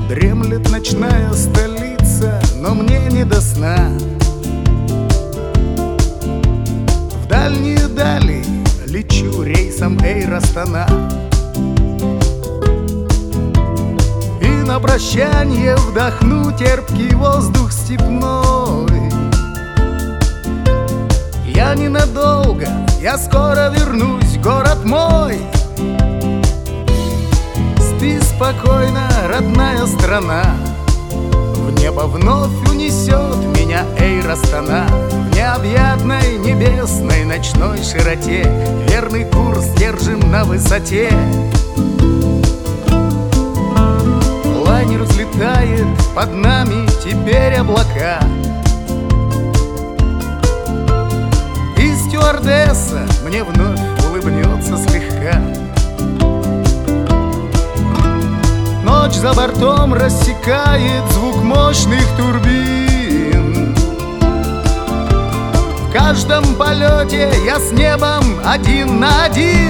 Дремлет ночная столица, но мне не до сна. В дальние дали лечу рейсом Эйр Астана. И на прощанье вдохну терпкий воздух степной. Я ненадолго, я скоро вернусь, город мой. Спи спокойно, родная страна. В небо вновь унесет меня Эйр Астана. В необъятной небесной ночной широте верный курс держим на высоте. Лайнер взлетает, под нами теперь облака. И стюардесса мне вновь улыбнется слегка. Ночь за бортом рассекает звук мощных турбин. В каждом полете я с небом один на один.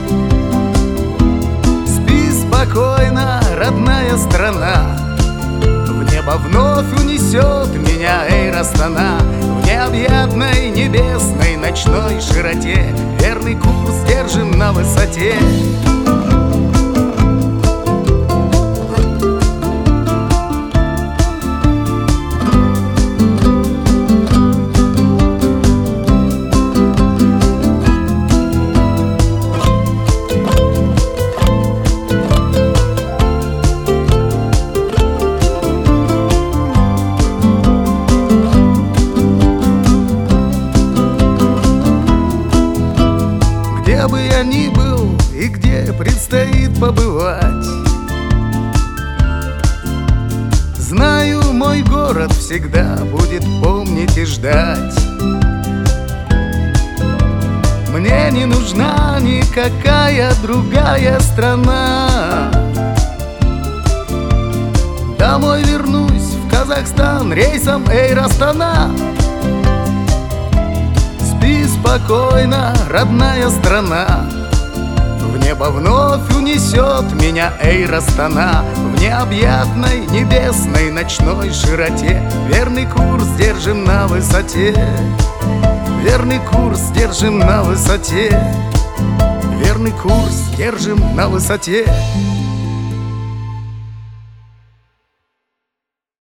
Спи спокойно, родная страна. В небо вновь унесет меня Эйр Астана. В необъятной небесной ночной широте верный курс держим на высоте. Где бы я ни был и где предстоит побывать, знаю, мой город всегда будет помнить и ждать. Мне не нужна никакая другая страна. Домой вернусь, в Казахстан, рейсом Эйр Астана. Спи спокойно, родная страна. В небо вновь унесет меня Эйр Астана. В необъятной небесной ночной широте верный курс держим на высоте. Верный курс держим на высоте. Верный курс держим на высоте.